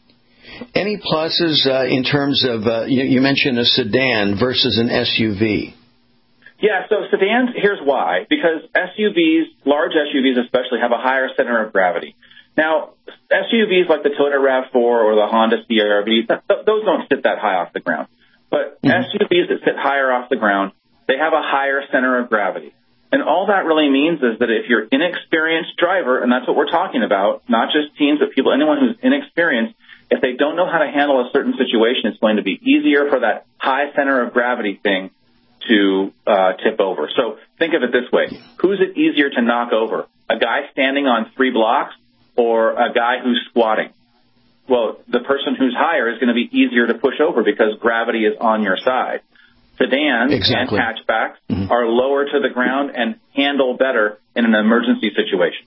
Any pluses uh, in terms of, uh, you, you mentioned a sedan versus an S U V? Yeah, so sedans, here's why. Because S U Vs, large S U Vs especially, have a higher center of gravity. Now, S U Vs like the Toyota RAV four or the Honda C R V, th- th- those don't sit that high off the ground. But mm-hmm. S U Vs that sit higher off the ground, they have a higher center of gravity. And all that really means is that if you're an inexperienced driver, and that's what we're talking about, not just teens, but people, anyone who's inexperienced, if they don't know how to handle a certain situation, it's going to be easier for that high center of gravity thing to uh, tip over. So think of it this way. Who's it easier to knock over? A guy standing on three blocks or a guy who's squatting? Well, the person who's higher is going to be easier to push over because gravity is on your side. Sedans exactly. and hatchbacks mm-hmm. are lower to the ground and handle better in an emergency situation.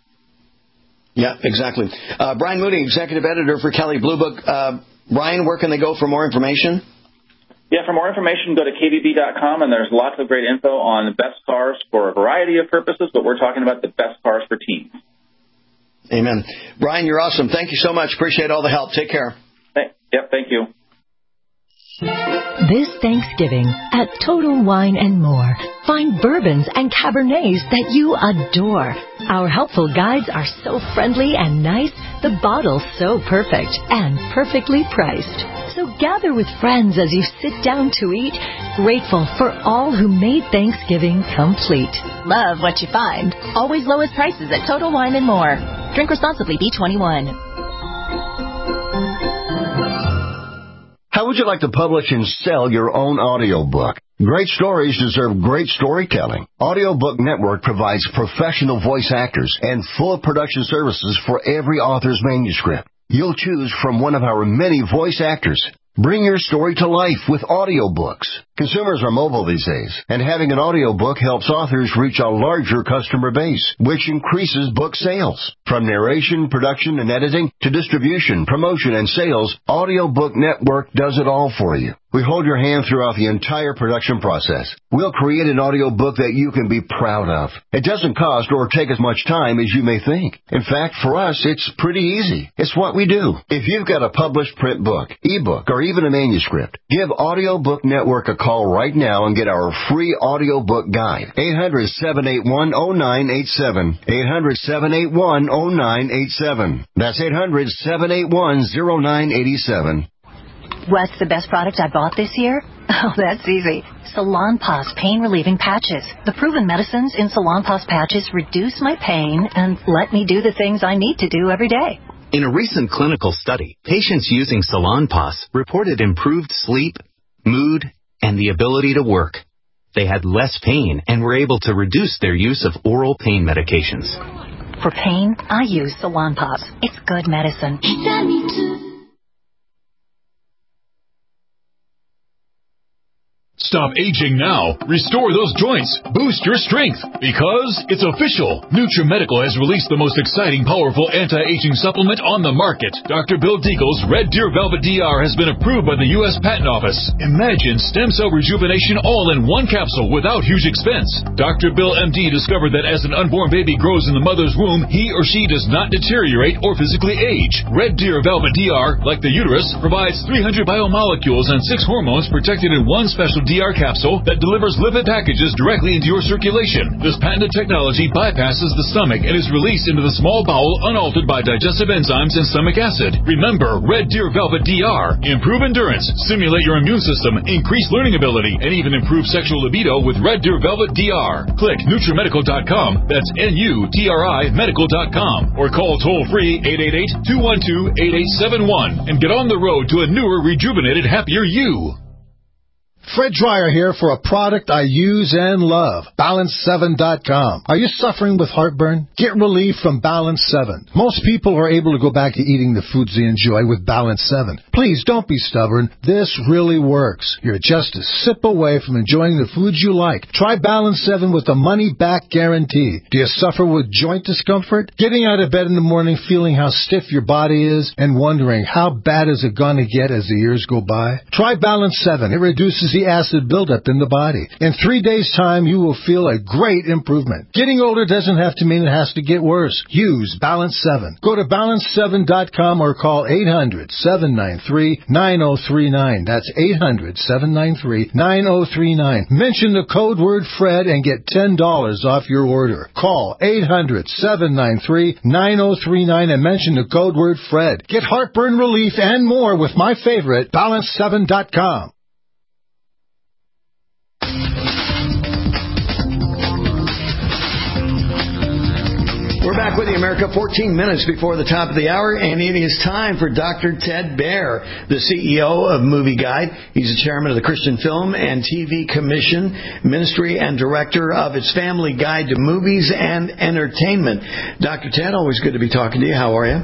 Yeah, exactly. Uh, Brian Moody, Executive Editor for Kelley Blue Book. Uh, Brian, where can they go for more information? Yeah, for more information, go to K B B dot com, and there's lots of great info on the best cars for a variety of purposes, but we're talking about the best cars for teens. Amen. Brian, you're awesome. Thank you so much. Appreciate all the help. Take care. Hey, yep, thank you. This Thanksgiving at Total Wine and More, find bourbons and Cabernets that you adore. Our helpful guides are so friendly and nice, the bottle's so perfect and perfectly priced. So gather with friends as you sit down to eat, grateful for all who made Thanksgiving complete. Love what you find. Always lowest prices at Total Wine and More. Drink responsibly, B twenty-one. How would you like to publish and sell your own audiobook? Great stories deserve great storytelling. Audiobook Network provides professional voice actors and full production services for every author's manuscript. You'll choose from one of our many voice actors. Bring your story to life with audiobooks. Consumers are mobile these days, and having an audiobook helps authors reach a larger customer base, which increases book sales. From narration, production, and editing to distribution, promotion, and sales, Audiobook Network does it all for you. We hold your hand throughout the entire production process. We'll create an audiobook that you can be proud of. It doesn't cost or take as much time as you may think. In fact, for us, it's pretty easy. It's what we do. If you've got a published print book, ebook, or even a manuscript, give Audiobook Network a call right now and get our free audiobook guide. eight hundred, seven eight one, oh nine eight seven. eight hundred, seven eight one, oh nine eight seven. That's eight hundred, seven eight one, oh nine eight seven. What's the best product I bought this year? Oh, that's easy. Salonpas pain-relieving patches. The proven medicines in Salonpas patches reduce my pain and let me do the things I need to do every day. In a recent clinical study, patients using Salonpas reported improved sleep, mood, and the ability to work. They had less pain and were able to reduce their use of oral pain medications. For pain, I use Salonpas. It's good medicine. Stop aging now. Restore those joints. Boost your strength. Because it's official. NutriMedical has released the most exciting, powerful anti-aging supplement on the market. Doctor Bill Deagle's Red Deer Velvet D R has been approved by the U S Patent Office. Imagine stem cell rejuvenation all in one capsule without huge expense. Doctor Bill M D discovered that as an unborn baby grows in the mother's womb, he or she does not deteriorate or physically age. Red Deer Velvet D R, like the uterus, provides three hundred biomolecules and six hormones protected in one special D R capsule that delivers lipid packages directly into your circulation. This patented technology bypasses the stomach and is released into the small bowel unaltered by digestive enzymes and stomach acid. Remember, Red Deer Velvet D R. Improve endurance, stimulate your immune system, increase learning ability, and even improve sexual libido with Red Deer Velvet D R. Click NutriMedical dot com, that's N U T R I medical dot com, or call toll-free eight eight eight, two one two, eight eight seven one and get on the road to a newer, rejuvenated, happier you. Fred Dreyer here for a product I use and love, Balance seven dot com. Are you suffering with heartburn? Get relief from Balance seven. Most people are able to go back to eating the foods they enjoy with Balance seven. Please don't be stubborn. This really works. You're just a sip away from enjoying the foods you like. Try Balance seven with a money-back guarantee. Do you suffer with joint discomfort? Getting out of bed in the morning feeling how stiff your body is and wondering how bad is it going to get as the years go by? Try Balance seven. It reduces the acid buildup in the body. In three days' time, you will feel a great improvement. Getting older doesn't have to mean it has to get worse. Use Balance seven. Go to balance seven dot com or call eight hundred, seven nine three, nine zero three nine. That's eight hundred, seven nine three, nine zero three nine. Mention the code word Fred and get ten dollars off your order. Call eight hundred, seven nine three, nine zero three nine and mention the code word Fred. Get heartburn relief and more with my favorite, balance seven dot com. We're back with you, America, fourteen minutes before the top of the hour, and it is time for Doctor Ted Baehr, the C E O of Movie Guide. He's the chairman of the Christian Film and T V Commission, ministry and director of its Family Guide to Movies and Entertainment. Doctor Ted, always good to be talking to you. How are you?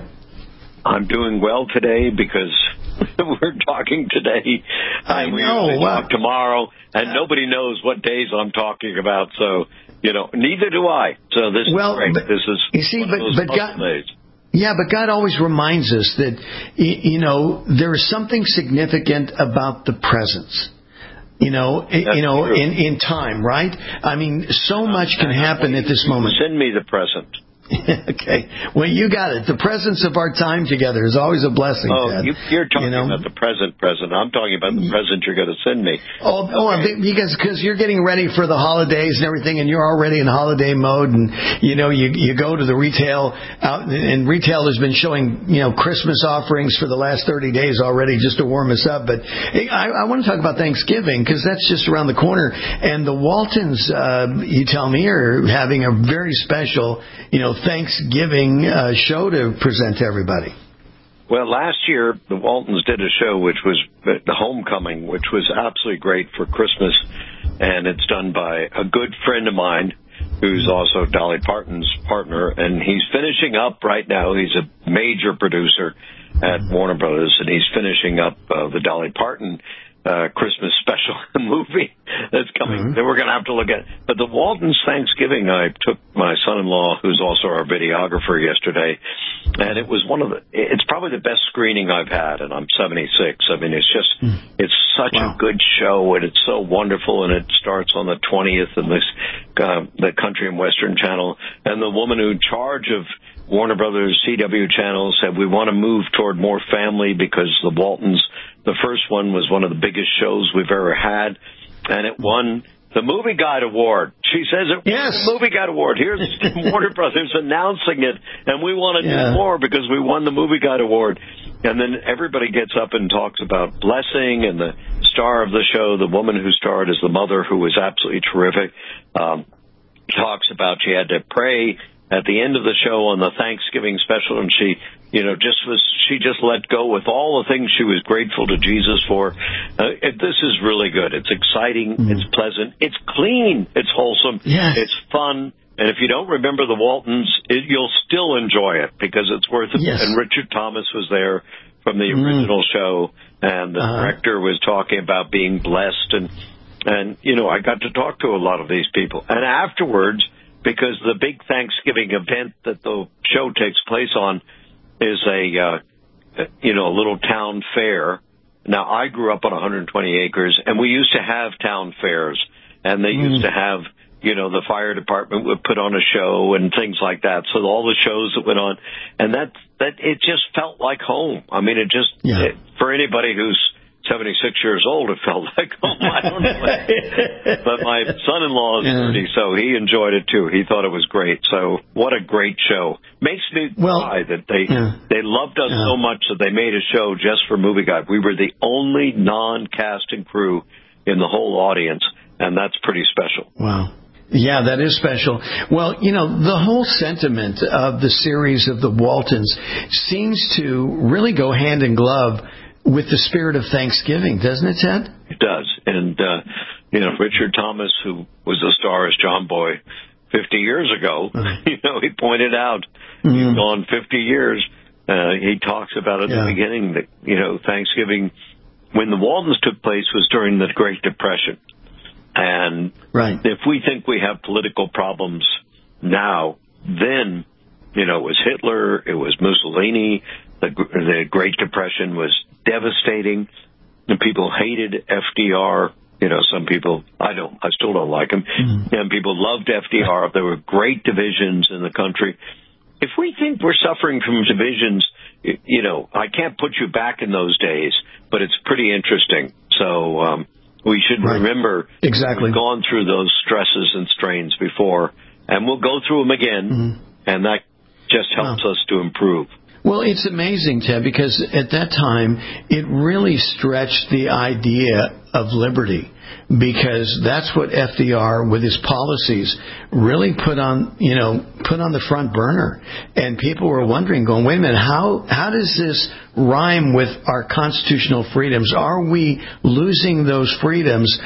I'm doing well today because we're talking today. I and we know. usually Wow. talk tomorrow, and nobody knows what days I'm talking about, so... You know, neither do I. So this well, is great. But, this is you see, one but, of those but puzzle God, days. Yeah, but God always reminds us that, you know, there is something significant about the presence. You know, That's you know, true. in, in time, right? I mean, so much can happen at this moment. Send me the present. Okay. Well, you got it. The presence of our time together is always a blessing, Oh, Ted. you, you're talking you know? about the present present. I'm talking about the present you're going to send me. Oh, oh, because because you're getting ready for the holidays and everything, and you're already in holiday mode, and you know you you go to the retail out, and retail has been showing you know Christmas offerings for the last thirty days already just to warm us up. But hey, I, I want to talk about Thanksgiving because that's just around the corner, and the Waltons, uh, you tell me, are having a very special you know Thanksgiving uh, show to present to everybody. Well, last year, the Waltons did a show which was the Homecoming, which was absolutely great for Christmas, and it's done by a good friend of mine who's also Dolly Parton's partner, and he's finishing up right now. He's a major producer at Warner Brothers, and he's finishing up uh, the Dolly Parton Uh, Christmas special movie that's coming mm-hmm. that we're going to have to look at. But the Waltons Thanksgiving, I took my son-in-law, who's also our videographer, yesterday, and it was one of the, it's probably the best screening I've had, and I'm seventy-six. I mean, it's just, mm. it's such wow. a good show, and it's so wonderful, and it starts on the twentieth in this, uh, the Country and Western Channel, and the woman in charge of Warner Brothers C W channel said, we want to move toward more family because the Waltons, the first one was one of the biggest shows we've ever had, and it won the Movie Guide Award. She says it yes. won the Movie Guide Award. Here's Warner Brothers announcing it, and we want to yeah. do more because we won the Movie Guide Award. And then everybody gets up and talks about Blessing, and the star of the show, the woman who starred as the mother, who was absolutely terrific, um, talks about she had to pray at the end of the show on the Thanksgiving special, and she, you know, just was, she just let go with all the things she was grateful to Jesus for. Uh, it, this is really good. It's exciting. Mm. It's pleasant. It's clean. It's wholesome. Yes. It's fun. And if you don't remember the Waltons, it, you'll still enjoy it because it's worth it. Yes. And Richard Thomas was there from the original mm. show, and the uh-huh. director was talking about being blessed, and And, you know, I got to talk to a lot of these people. And afterwards, because the big Thanksgiving event that the show takes place on is a, uh, you know, a little town fair. Now, I grew up on one hundred twenty acres, and we used to have town fairs, and they mm. used to have, you know, the fire department would put on a show and things like that. So all the shows that went on, and that, that it just felt like home. I mean, it just, yeah. it, for anybody who's seventy-six years old, it felt like home. I don't know. But my son-in-law is yeah. thirty, so he enjoyed it too. He thought it was great. So what a great show. Makes me well, cry that they yeah. they loved us yeah. so much that they made a show just for Movie Guide. We were the only non-cast and crew in the whole audience, and that's pretty special. Wow. Yeah, that is special. Well, you know, the whole sentiment of the series of the Waltons seems to really go hand in glove with the spirit of Thanksgiving, doesn't it, Ted? It does. And, uh, you know, Richard Thomas, who was the star as John Boy fifty years ago, uh-huh. you know, he pointed out mm-hmm. he's gone fifty years. Uh, he talks about at yeah. the beginning that, you know, Thanksgiving, when the Waltons took place, was during the Great Depression. And right. if we think we have political problems now, then, you know, it was Hitler, it was Mussolini, the, the Great Depression was devastating. And people hated F D R. You know, some people, I don't, I still don't like him. Mm-hmm. And people loved F D R. There were great divisions in the country. If we think we're suffering from divisions, you know, I can't put you back in those days, but it's pretty interesting. So um, we should right. remember exactly. we've gone through those stresses and strains before, and we'll go through them again, mm-hmm. and that just helps wow. us to improve. Well, it's amazing, Ted, because at that time, it really stretched the idea of liberty, because that's what F D R, with his policies, really put on, you know, put on the front burner. And people were wondering, going, wait a minute, how, how does this rhyme with our constitutional freedoms? Are we losing those freedoms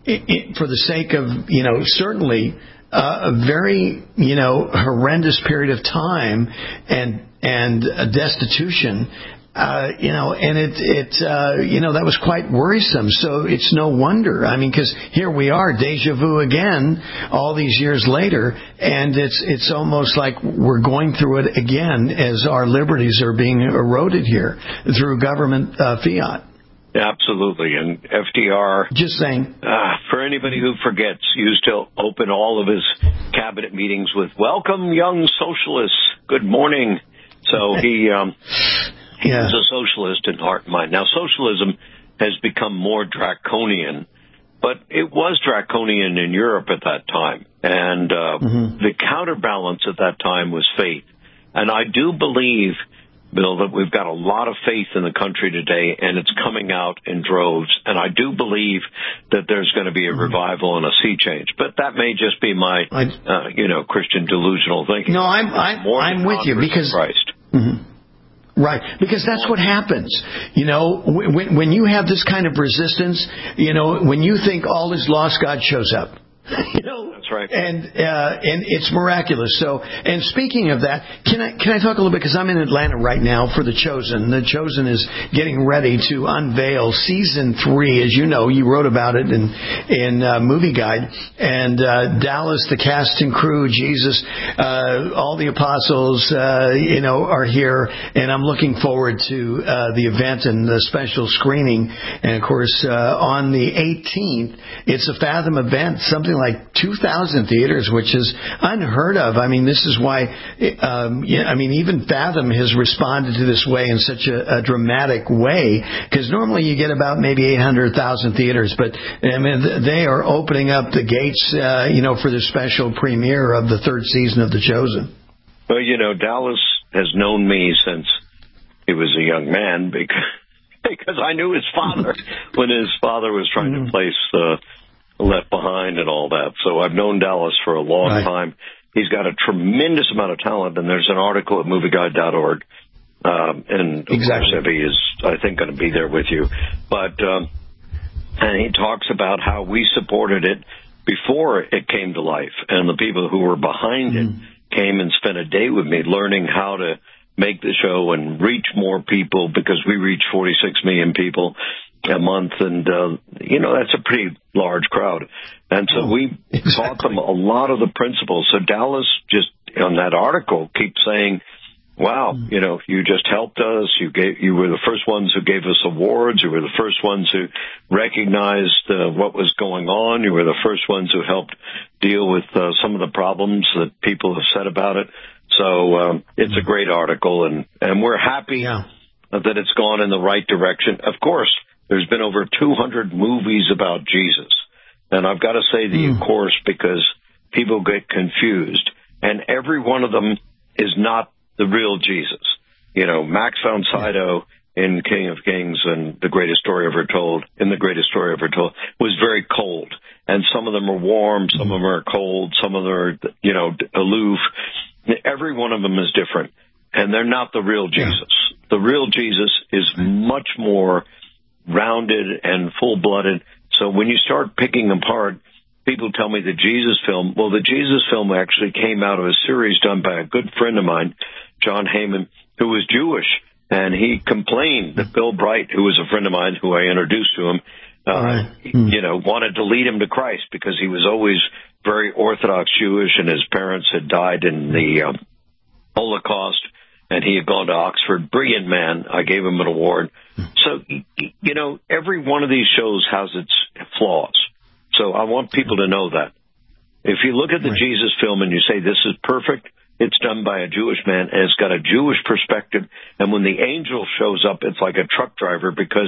for the sake of, you know, certainly uh, a very, you know, horrendous period of time and and a destitution, uh, you know, and it, it, uh, you know, that was quite worrisome. So it's no wonder. I mean, because here we are, deja vu again, all these years later, and it's it's almost like we're going through it again as our liberties are being eroded here through government uh, fiat. Absolutely, and F D R, just saying, uh, for anybody who forgets, used to open all of his cabinet meetings with "Welcome, young socialists. Good morning." So he, um, he yeah. was a socialist in heart and mind. Now, socialism has become more draconian, but it was draconian in Europe at that time. And uh, mm-hmm. the counterbalance at that time was faith. And I do believe, Bill, that we've got a lot of faith in the country today, and it's coming out in droves. And I do believe that there's going to be a revival and a sea change. But that may just be my, uh, you know, Christian delusional thinking. No, I'm I'm, I'm with you because Christ. Mm-hmm. Right, because that's what happens. You know, when when you have this kind of resistance, you know, when you think all is lost, God shows up. You know, that's right, and uh, and it's miraculous. So, and speaking of that, can I can I talk a little bit, because I'm in Atlanta right now for The Chosen. The Chosen is getting ready to unveil season three. As you know, you wrote about it in in uh, Movie Guide. And uh, Dallas, the cast and crew, Jesus, uh, all the apostles, uh, you know, are here, and I'm looking forward to uh, the event and the special screening. And of course, uh, on the eighteenth, it's a Fathom event, something like two thousand theaters, which is unheard of. I mean, this is why, um, yeah, I mean, even Fathom has responded to this way in such a, a dramatic way, because normally you get about maybe eight hundred thousand theaters, but I mean, they are opening up the gates, uh, you know, for the special premiere of the third season of The Chosen. Well, you know, Dallas has known me since he was a young man, because, because I knew his father when his father was trying mm-hmm. to place uh, Left Behind and all that. So I've known Dallas for a long right. time. He's got a tremendous amount of talent, and there's an article at movie guide dot org. Um, and of exactly. course, Evie is, I think, going to be there with you. But um, and he talks about how we supported it before it came to life, and the people who were behind mm. it came and spent a day with me learning how to make the show and reach more people, because we reach forty-six million people. a month, and uh, you know that's a pretty large crowd. And so we exactly. taught them a lot of the principles. So Dallas just on that article keeps saying, "Wow, you know, you just helped us. You gave, you were the first ones who gave us awards. You were the first ones who recognized uh, what was going on. You were the first ones who helped deal with uh, some of the problems that people have said about it." So um, it's a great article, and, and we're happy yeah. that it's gone in the right direction. Of course, there's been over two hundred movies about Jesus. And I've got to say the mm. of course because people get confused. And every one of them is not the real Jesus. You know, Max von Sydow in King of Kings and The Greatest Story Ever Told, in The Greatest Story Ever Told, was very cold. And some of them are warm, some of them are cold, some of them are, you know, aloof. Every one of them is different. And they're not the real Jesus. Yeah. The real Jesus is much more rounded and full-blooded. So when you start picking apart, people tell me the Jesus film, well, the Jesus film actually came out of a series done by a good friend of mine, John Heyman, who was Jewish. And he complained that Bill Bright, who was a friend of mine who I introduced to him, uh, right. mm. you know, wanted to lead him to Christ because he was always very Orthodox Jewish and his parents had died in the uh, Holocaust and he had gone to Oxford. Brilliant man. I gave him an award. So, you know, every one of these shows has its flaws. So I want people to know that. If you look at the right. Jesus film and you say this is perfect, it's done by a Jewish man, and it's got a Jewish perspective. And when the angel shows up, it's like a truck driver because,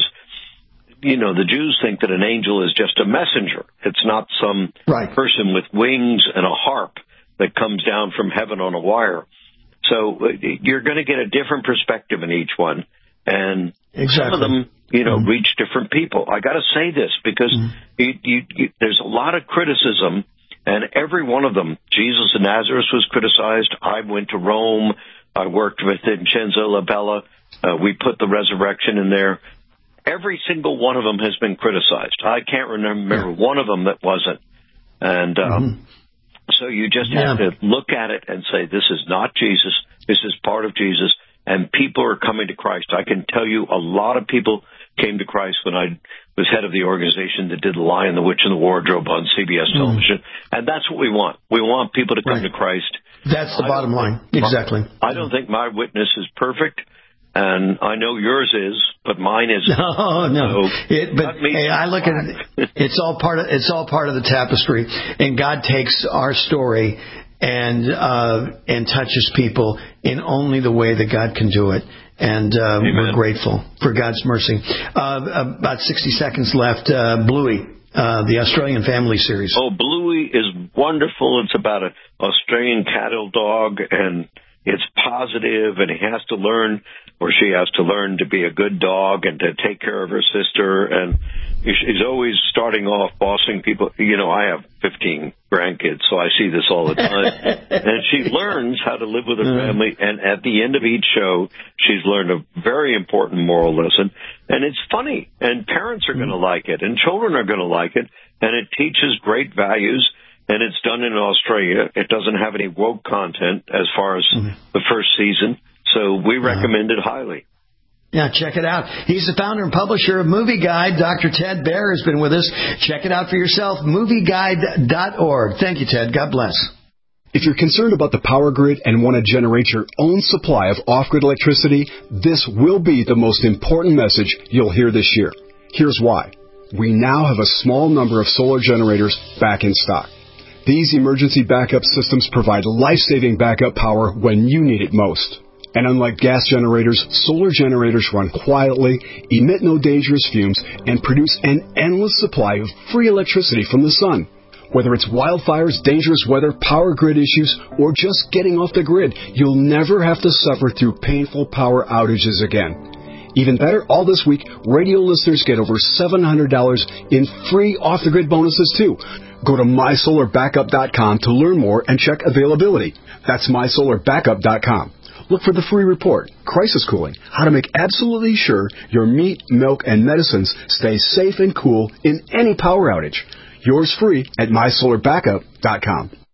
you know, the Jews think that an angel is just a messenger. It's not some right. person with wings and a harp that comes down from heaven on a wire. So you're going to get a different perspective in each one. And exactly. some of them, you know, mm-hmm. reach different people. I got to say this because mm-hmm. you, you, you, there's a lot of criticism. And every one of them, Jesus of Nazareth was criticized. I went to Rome. I worked with Vincenzo Labella. Uh, we put the resurrection in there. Every single one of them has been criticized. I can't remember yeah. one of them that wasn't. And um, mm-hmm. so you just have yeah. to look at it and say, this is not Jesus. This is part of Jesus. And people are coming to Christ. I can tell you a lot of people came to Christ when I was head of the organization that did The Lion, the Witch, and the Wardrobe on C B S mm. television. And that's what we want. We want people to come right. to Christ. That's the I bottom line. Exactly. I don't think my witness is perfect, and I know yours is, but mine isn't. No, no. So it, but hey, I look at it. It's all part of it's all part of the tapestry, and God takes our story and uh, and touches people in only the way that God can do it. And uh, we're grateful for God's mercy. Uh, about sixty seconds left. Uh, Bluey, uh, the Australian Family Series. Oh, Bluey is wonderful. It's about an Australian cattle dog, and it's positive, and he has to learn, or she has to learn to be a good dog and to take care of her sister. And she's always starting off bossing people. You know, I have fifteen grandkids, so I see this all the time. And she learns how to live with her family, and at the end of each show, she's learned a very important moral lesson. And it's funny, and parents are going to like it, and children are going to like it, and it teaches great values. And it's done in Australia. It doesn't have any woke content as far as mm-hmm. the first season, so we uh-huh. recommend it highly. Yeah, check it out. He's the founder and publisher of Movie Guide. Doctor Ted Baehr has been with us. Check it out for yourself, movie guide dot org. Thank you, Ted. God bless. If you're concerned about the power grid and want to generate your own supply of off-grid electricity, this will be the most important message you'll hear this year. Here's why. We now have a small number of solar generators back in stock. These emergency backup systems provide life-saving backup power when you need it most. And unlike gas generators, solar generators run quietly, emit no dangerous fumes, and produce an endless supply of free electricity from the sun. Whether it's wildfires, dangerous weather, power grid issues, or just getting off the grid, you'll never have to suffer through painful power outages again. Even better, all this week, radio listeners get over seven hundred dollars in free off-the-grid bonuses, too. Go to my solar backup dot com to learn more and check availability. That's my solar backup dot com. Look for the free report, Crisis Cooling, how to make absolutely sure your meat, milk, and medicines stay safe and cool in any power outage. Yours free at my solar backup dot com.